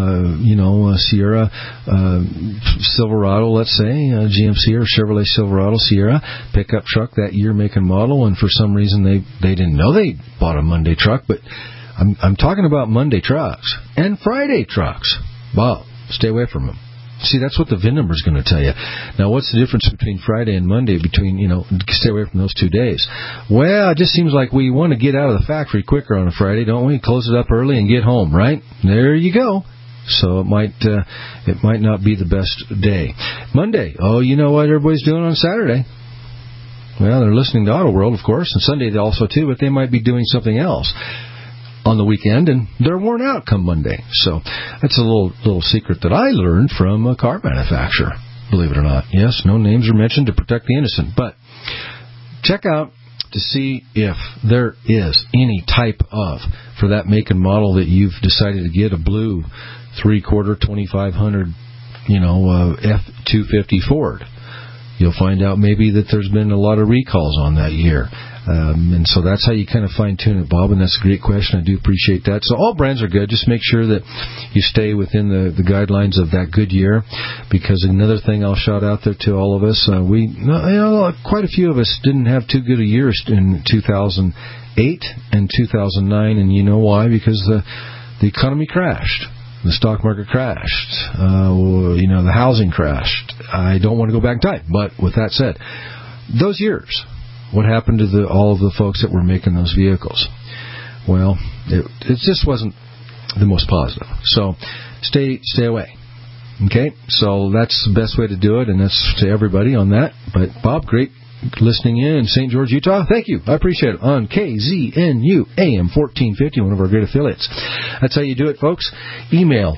Speaker 4: Sierra Silverado, let's say, GMC or Chevrolet Silverado Sierra pickup truck that year, make and model, and for some reason they didn't know they bought a Monday truck. But I'm talking about Monday trucks and Friday trucks. Wow, stay away from them. See, that's what the VIN number is going to tell you. Now, what's the difference between Friday and Monday? Stay away from those 2 days. Well, it just seems like we want to get out of the factory quicker on a Friday, don't we? Close it up early and get home, right? There you go. So it might not be the best day. Monday, you know what everybody's doing on Saturday? Well, they're listening to Auto World, of course, and Sunday also too, but they might be doing something else on the weekend, and they're worn out come Monday. So that's a little secret that I learned from a car manufacturer, believe it or not. Yes, no names are mentioned to protect the innocent, but check out to see if there is any type of, for that make and model that you've decided to get, a blue 3/4 2500 F-250 Ford. You'll find out maybe that there's been a lot of recalls on that year. And so that's how you kind of fine-tune it, Bob, and that's a great question. I do appreciate that. So all brands are good. Just make sure that you stay within the guidelines of that good year, because another thing I'll shout out there to all of us, quite a few of us didn't have too good a year in 2008 and 2009, and you know why? Because the economy crashed. The stock market crashed. The housing crashed. I don't want to go back in time, but with that said, those years, what happened to all of the folks that were making those vehicles? Well, it just wasn't the most positive. So stay away. Okay? So that's the best way to do it, and that's to everybody on that. But, Bob, great listening in St. George, Utah. Thank you. I appreciate it. On KZNU AM 1450, one of our great affiliates. That's how you do it, folks. Email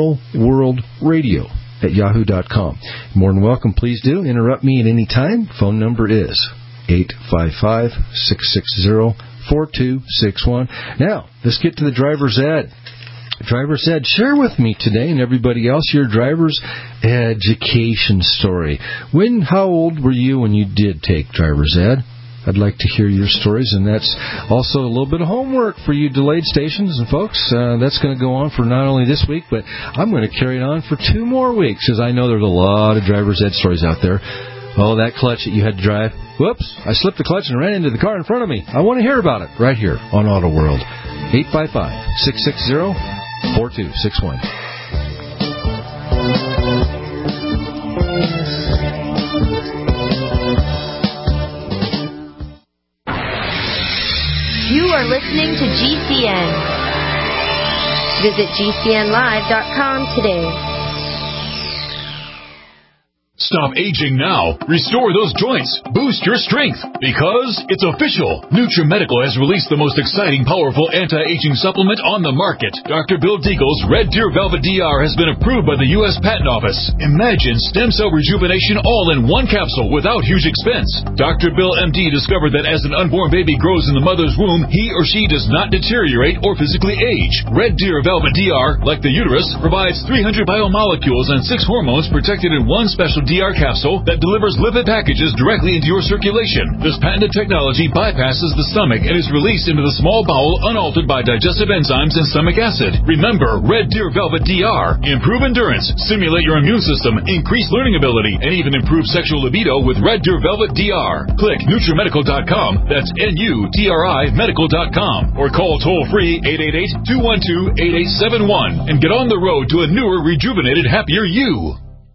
Speaker 4: autoworldradio@yahoo.com. More than welcome. Please do interrupt me at any time. Phone number is 855-660-4261. Now, let's get to the driver's ed. Driver's ed, share with me today and everybody else your driver's education story. How old were you when you did take driver's ed? I'd like to hear your stories, and that's also a little bit of homework for you delayed stations. And, folks, that's going to go on for not only this week, but I'm going to carry it on for 2 more weeks, because I know there's a lot of driver's ed stories out there. Oh, that clutch that you had to drive. Whoops, I slipped the clutch and ran into the car in front of me. I want to hear about it right here on Auto World. 855-660-4261.
Speaker 5: You are listening to GCN. Visit GCNlive.com today.
Speaker 17: Stop aging now. Restore those joints. Boost your strength. Because it's official. NutriMedical has released the most exciting, powerful anti-aging supplement on the market. Dr. Bill Deagle's Red Deer Velvet DR has been approved by the U.S. Patent Office. Imagine stem cell rejuvenation all in one capsule without huge expense. Dr. Bill MD discovered that as an unborn baby grows in the mother's womb, he or she does not deteriorate or physically age. Red Deer Velvet DR, like the uterus, provides 300 biomolecules and 6 hormones protected in one special DR capsule that delivers lipid packages directly into your circulation. This patented technology bypasses the stomach and is released into the small bowel unaltered by digestive enzymes and stomach acid. Remember, Red Deer Velvet DR. Improve endurance, stimulate your immune system, increase learning ability, and even improve sexual libido with Red Deer Velvet DR. Click NutriMedical.com, that's NUTRI Medical.com, or call toll-free 888-212-8871 and get on the road to a newer, rejuvenated, happier you.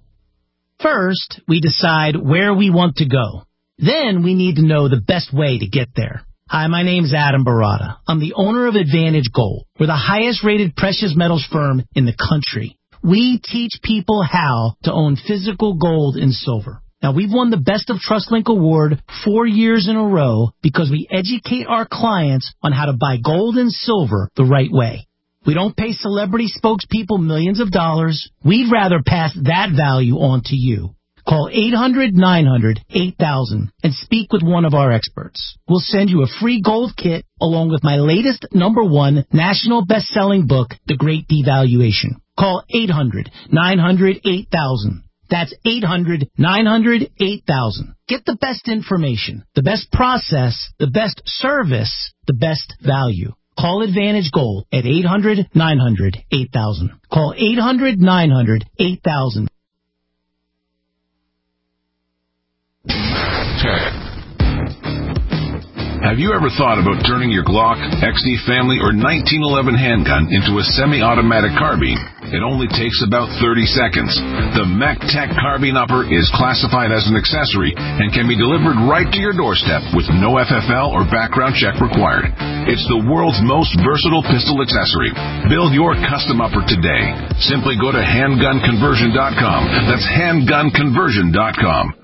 Speaker 18: First, we decide where we want to go. Then we need to know the best way to get there. Hi, my name's Adam Barada. I'm the owner of Advantage Gold. We're the highest-rated precious metals firm in the country. We teach people how to own physical gold and silver. Now, we've won the Best of TrustLink Award 4 years in a row because we educate our clients on how to buy gold and silver the right way. We don't pay celebrity spokespeople millions of dollars. We'd rather pass that value on to you. Call 800-900-8000 and speak with one of our experts. We'll send you a free gold kit along with my latest #1 national best-selling book, The Great Devaluation. Call 800-900-8000. That's 800-900-8000. Get the best information, the best process, the best service, the best value. Call Advantage Gold at 800-900-8000. Call 800-900-8000.
Speaker 19: Have you ever thought about turning your Glock, XD Family, or 1911 handgun into a semi-automatic carbine? It only takes about 30 seconds. The MacTac Carbine Upper is classified as an accessory and can be delivered right to your doorstep with no FFL or background check required. It's the world's most versatile pistol accessory. Build your custom upper today. Simply go to handgunconversion.com. That's handgunconversion.com.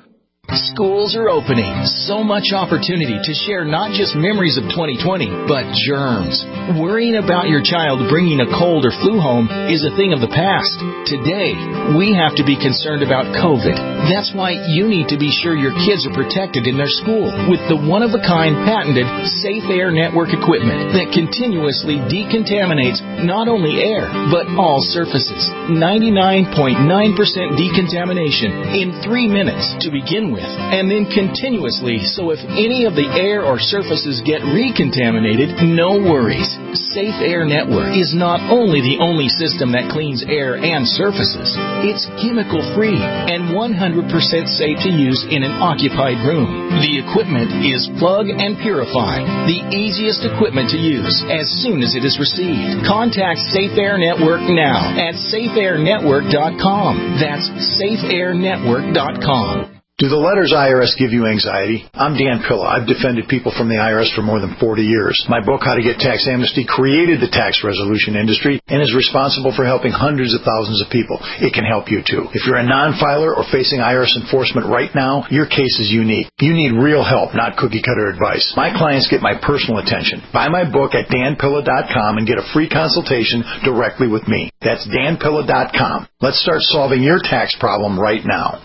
Speaker 20: Schools are opening. So much opportunity to share not just memories of 2020, but germs. Worrying about your child bringing a cold or flu home is a thing of the past. Today, we have to be concerned about COVID. That's why you need to be sure your kids are protected in their school with the one-of-a-kind patented Safe Air Network equipment that continuously decontaminates not only air, but all surfaces. 99.9% decontamination in 3 minutes to begin with, and then continuously, so if any of the air or surfaces get recontaminated, no worries. Safe Air Network is not only the only system that cleans air and surfaces, it's chemical-free and 100% safe to use in an occupied room. The equipment is plug and purify, the easiest equipment to use as soon as it is received. Contact Safe Air Network now at safeairnetwork.com. That's safeairnetwork.com.
Speaker 21: Do the letters IRS give you anxiety? I'm Dan Pilla. I've defended people from the IRS for more than 40 years. My book, How to Get Tax Amnesty, created the tax resolution industry and is responsible for helping hundreds of thousands of people. It can help you, too. If you're a non-filer or facing IRS enforcement right now, your case is unique. You need real help, not cookie-cutter advice. My clients get my personal attention. Buy my book at danpilla.com and get a free consultation directly with me. That's danpilla.com. Let's start solving your tax problem right now.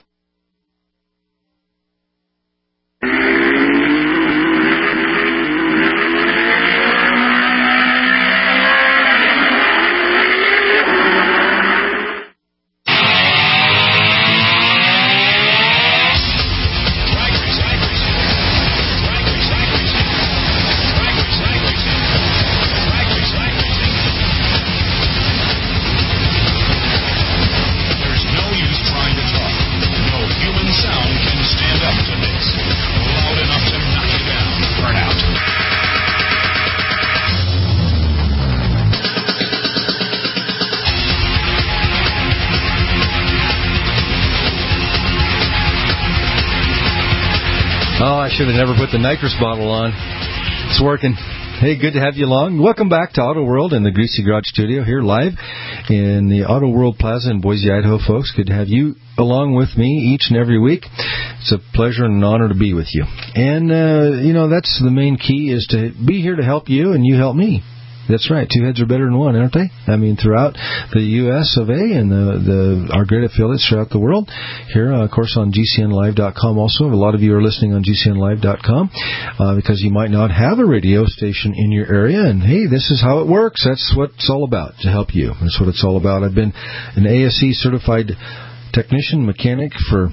Speaker 4: I should have never put the nitrous bottle on. It's working. Hey, good to have you along. Welcome back to Auto World in the Greasy Garage Studio here live in the Auto World Plaza in Boise, Idaho, folks. Good to have you along with me each and every week. It's a pleasure and an honor to be with you. And, that's the main key is to be here to help you and you help me. That's right. Two heads are better than one, aren't they? I mean, throughout the U.S. of A. and our great affiliates throughout the world. Here, of course, on GCNlive.com also. A lot of you are listening on GCNlive.com because you might not have a radio station in your area. And, hey, this is how it works. That's what it's all about, to help you. That's what it's all about. I've been an ASE certified technician, mechanic for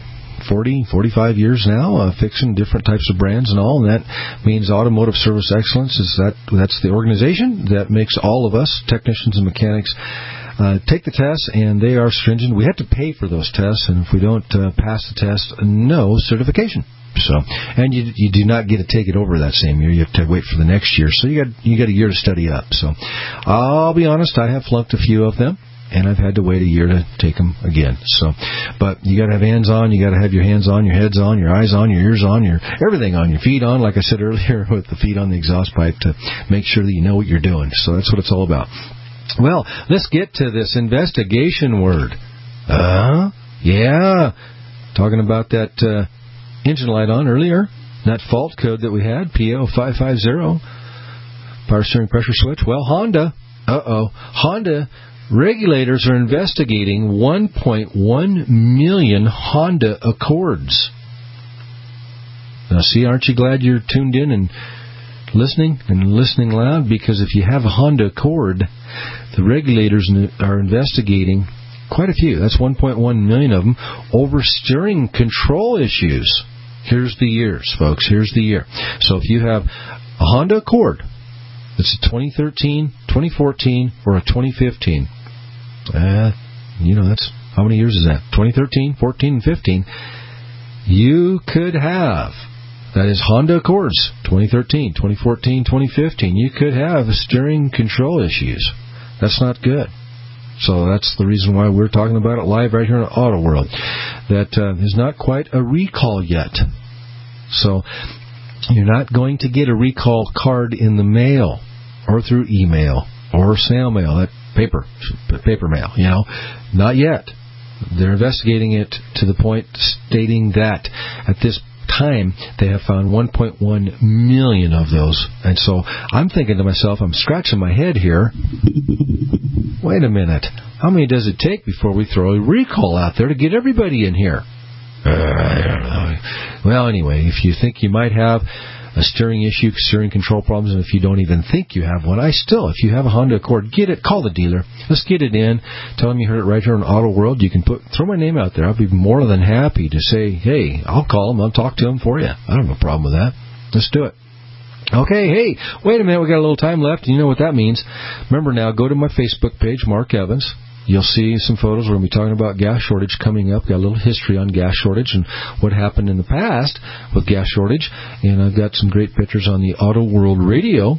Speaker 4: 40, 45 years now, fixing different types of brands and all, and that means Automotive Service Excellence. That's the organization that makes all of us, technicians and mechanics, take the tests, and they are stringent. We have to pay for those tests, and if we don't pass the test, no certification. So, and you do not get to take it over that same year. You have to wait for the next year. So you got a year to study up. So I'll be honest, I have flunked a few of them. And I've had to wait a year to take them again. So, but you got to have hands on. You got to have your hands on, your heads on, your eyes on, your ears on, your everything on, your feet on. Like I said earlier, with the feet on the exhaust pipe to make sure that you know what you're doing. So that's what it's all about. Well, let's get to this investigation word. Yeah, talking about that engine light on earlier. That fault code that we had, PO550, power steering pressure switch. Well, Honda. Honda. Regulators are investigating 1.1 million Honda Accords. Now, see, aren't you glad you're tuned in and listening loud? Because if you have a Honda Accord, the regulators are investigating quite a few. That's 1.1 million of them over steering control issues. Here's the years, folks. Here's the year. So if you have a Honda Accord, it's a 2013, 2014, or a 2015. That's how many years is that? 2013, 14, and 15. You could have, that is Honda Accords, 2013, 2014, 2015. You could have steering control issues. That's not good. So that's the reason why we're talking about it live right here on Auto World. That is not quite a recall yet. So you're not going to get a recall card in the mail or through email or snail mail, that paper mail, not yet. They're investigating it to the point stating that at this time they have found 1.1 million of those. And so I'm thinking to myself, I'm scratching my head here. Wait a minute. How many does it take before we throw a recall out there to get everybody in here? I don't know. Well, anyway, if you think you might have a steering issue, steering control problems, and if you don't even think you have one, if you have a Honda Accord, get it, call the dealer. Let's get it in. Tell them you heard it right here on Auto World. You can throw my name out there. I'll be more than happy to say, hey, I'll call them. I'll talk to them for you. I don't have a problem with that. Let's do it. Okay, hey, wait a minute. We got a little time left. You know what that means. Remember now, go to my Facebook page, Mark Evans. You'll see some photos. We're going to be talking about gas shortage coming up. Got a little history on gas shortage and what happened in the past with gas shortage. And I've got some great pictures on the Auto World Radio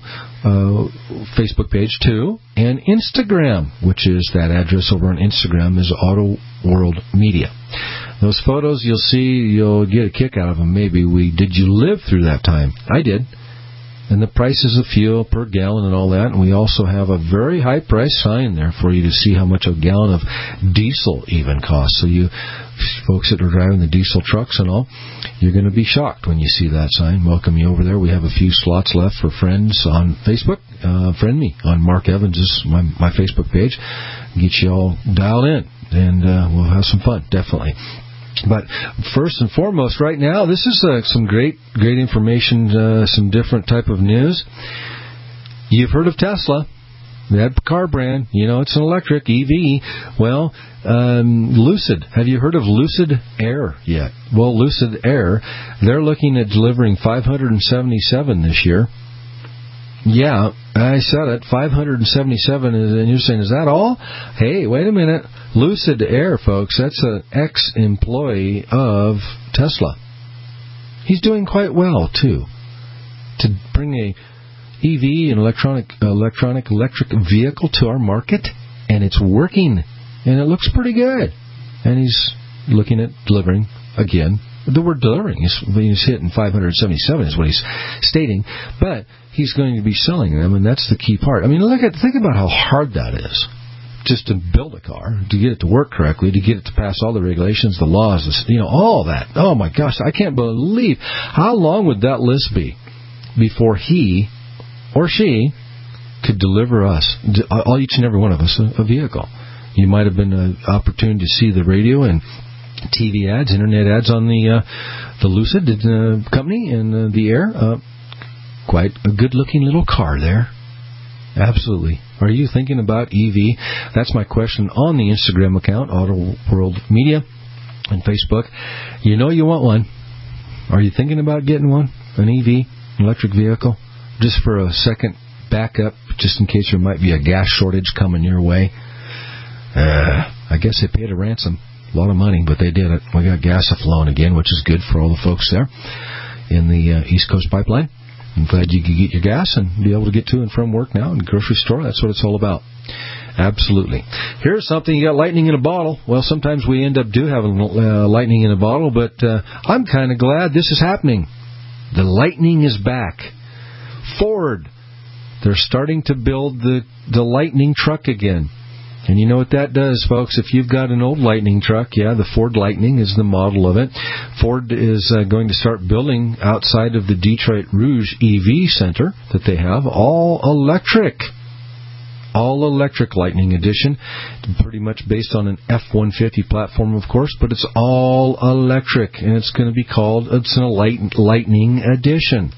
Speaker 4: Facebook page too. And Instagram, which is that address over on Instagram, is Auto World Media. Those photos you'll see, you'll get a kick out of them maybe. Did you live through that time? I did. And the prices of fuel per gallon and all that. And we also have a very high price sign there for you to see how much a gallon of diesel even costs. So you folks that are driving the diesel trucks and all, you're going to be shocked when you see that sign. Welcome you over there. We have a few slots left for friends on Facebook. Friend me on Mark Evans' my Facebook page. Get you all dialed in. And we'll have some fun, definitely. But first and foremost, right now, this is some great information, some different type of news. You've heard of Tesla, that car brand. You know, it's an electric EV. Well, Lucid. Have you heard of Lucid Air yet? Well, Lucid Air, they're looking at delivering 577 this year. Yeah, I said it, 577, and you're saying, is that all? Hey, wait a minute. Lucid Air, folks, that's an ex-employee of Tesla. He's doing quite well, too. To bring a EV, an electric vehicle to our market, and it's working, and it looks pretty good. And he's looking at delivering again. The word delivering, he's hitting 577 is what he's stating, but he's going to be selling them, and that's the key part. I mean, think about how hard that is, just to build a car, to get it to work correctly, to get it to pass all the regulations, the laws, all that. Oh my gosh, I can't believe how long would that list be before he or she could deliver us, each and every one of us, a vehicle. You might have been an opportunity to see the radio and TV ads, internet ads on the Lucid company and the Air. Quite a good-looking little car there. Absolutely. Are you thinking about EV? That's my question on the Instagram account, Auto World Media, and Facebook. You know you want one. Are you thinking about getting one? An EV, electric vehicle? Just for a second backup, just in case there might be a gas shortage coming your way. I guess they paid a ransom. A lot of money, but they did it. We got gas flowing again, which is good for all the folks there in the East Coast Pipeline. I'm glad you could get your gas and be able to get to and from work now in the grocery store. That's what it's all about. Absolutely. Here's something, you got lightning in a bottle. Well, sometimes we end up having lightning in a bottle, but I'm kind of glad this is happening. The lightning is back. Ford, they're starting to build the Lightning truck again. And you know what that does, folks? If you've got an old Lightning truck, the Ford Lightning is the model of it. Ford is going to start building outside of the Detroit Rouge EV Center that they have, all electric Lightning edition, pretty much based on an F-150 platform, of course, but it's all electric, and it's going to be called, it's a Lightning edition.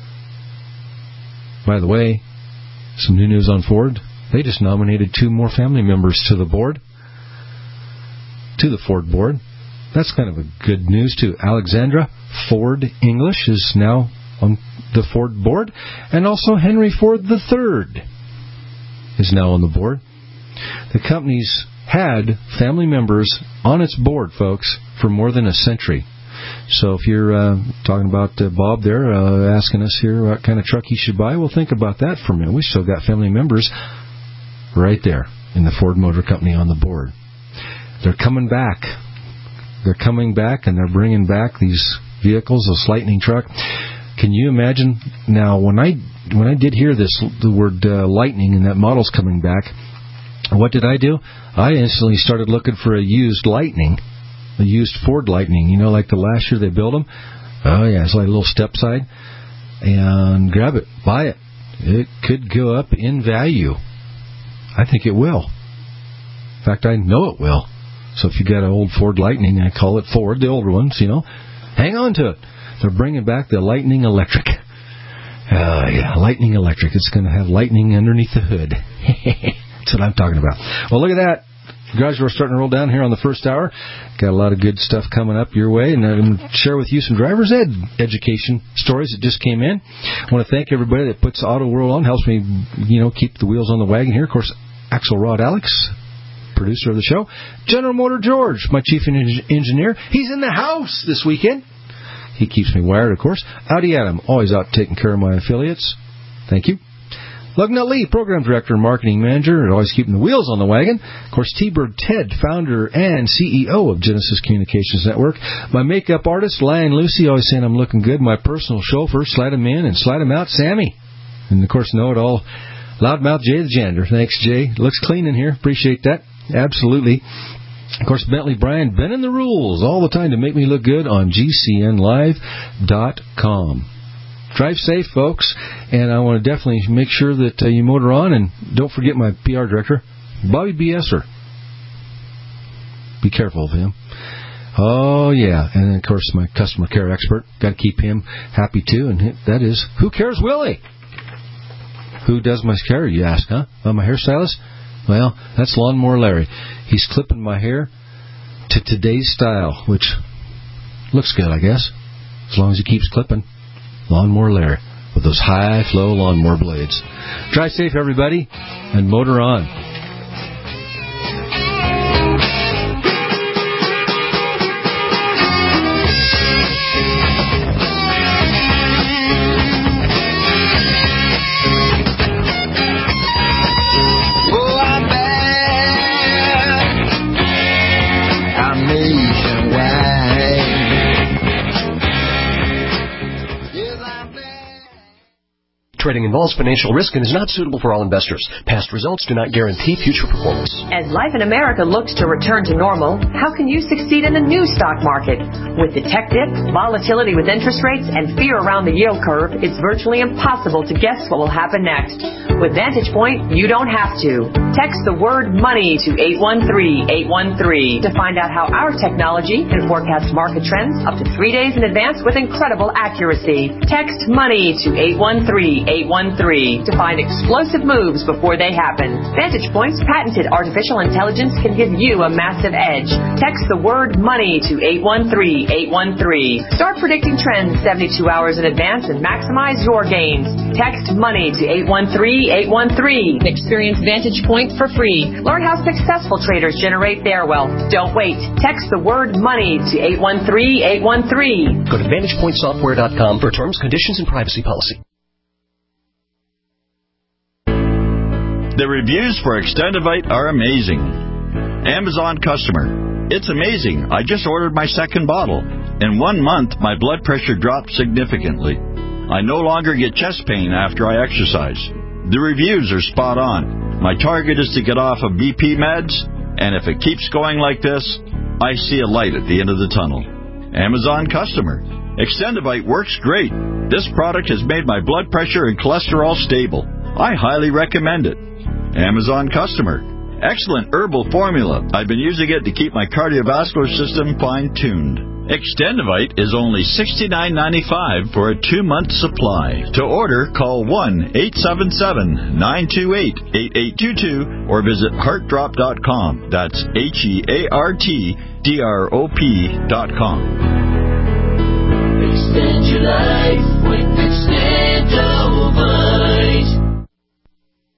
Speaker 4: By the way, some new news on Ford. They just nominated 2 more family members to the board, to the Ford board. That's kind of a good news, too. Alexandra Ford English is now on the Ford board, and also Henry Ford III is now on the board. The company's had family members on its board, folks, for more than a century. So if you're talking about Bob there, asking us here what kind of truck he should buy, well, think about that for a minute. We still got family members right there in the Ford Motor Company on the board. They're coming back. They're coming back, and they're bringing back these vehicles, this Lightning truck. Can you imagine? Now, when I did hear the word Lightning and that model's coming back, What did I do? I instantly started looking for a used Lightning, a used Ford Lightning. You know, like the last year they built them? Oh, yeah, it's like a little step side. And grab it, buy it. It could go up in value. I think it will. In fact, I know it will. So if you got an old Ford Lightning, I call it Ford, the older ones, you know, hang on to it. They're bringing back the Lightning Electric. Yeah, Lightning Electric. It's going to have lightning underneath the hood. That's what I'm talking about. Well, look at that. Guys, we're starting to roll down here on the first hour. Got a lot of good stuff coming up your way, and I'm going to share with you some driver's ed education stories that just came in. I want to thank everybody that puts Auto World on, helps me, keep the wheels on the wagon here. Of course, Axelrod Alex, producer of the show. General Motor George, my chief engineer. He's in the house this weekend. He keeps me wired, of course. Audi Adam, always out taking care of my affiliates. Thank you. Lugnut Lee, Program Director and Marketing Manager, always keeping the wheels on the wagon. Of course, T-Bird Ted, Founder and CEO of Genesis Communications Network. My makeup artist, Lion Lucy, always saying I'm looking good. My personal chauffeur, Slide Him In and Slide Him Out, Sammy. And, of course, know-it-all, Loudmouth Jay the Janitor. Thanks, Jay. Looks clean in here. Appreciate that. Absolutely. Of course, Bentley Bryan, bending the rules all the time to make me look good on GCNlive.com. Drive safe, folks, and I want to definitely make sure that you motor on, and don't forget my PR director, Bobby B. Esser. Be careful of him. Oh, yeah, and, of course, my customer care expert. Got to keep him happy, too, and that is, Who Cares Willie? Who does my hair, you ask, huh? My hairstylist? Well, that's Lawnmower Larry. He's clipping my hair to today's style, which looks good, I guess, as long as he keeps clipping. Lawnmower Larry with those high-flow lawnmower blades. Drive safe, everybody, and motor on.
Speaker 2: Trading involves financial risk and is not suitable for all investors. Past results do not guarantee future performance.
Speaker 22: As life in America looks to return to normal, how can you succeed in the new stock market? With the tech dip, volatility with interest rates, and fear around the yield curve, it's virtually impossible to guess what will happen next. With Vantage Point, you don't have to. Text the word money to 813-813 to find out how our technology can forecast market trends up to 3 days in advance with incredible accuracy. Text money to 813-813 to find explosive moves before they happen. Vantage Point's patented artificial intelligence can give you a massive edge. Text the word money to 813-813. Start predicting trends 72 hours in advance and maximize your gains. Text money to 813-813. Experience Vantage Point for free. Learn how successful traders generate their wealth. Don't wait. Text the word money to 813-813.
Speaker 2: Go to VantagePointSoftware.com for terms, conditions, and privacy policy.
Speaker 23: The reviews for Extendivite are amazing. Amazon customer. It's amazing. I just ordered my second bottle. In 1 month, my blood pressure dropped significantly. I no longer get chest pain after I exercise. The reviews are spot on. My target is to get off of BP meds, and if it keeps going like this, I see a light at the end of the tunnel. Amazon customer. Extendivite works great. This product has made my blood pressure and cholesterol stable. I highly recommend it. Amazon customer. Excellent herbal formula. I've been using it to keep my cardiovascular system fine-tuned. Extendivite is only $69.95 for a 2-month supply. To order, call 1-877-928-8822 or visit heartdrop.com. That's HEARTDROP.com.
Speaker 24: Extend your life with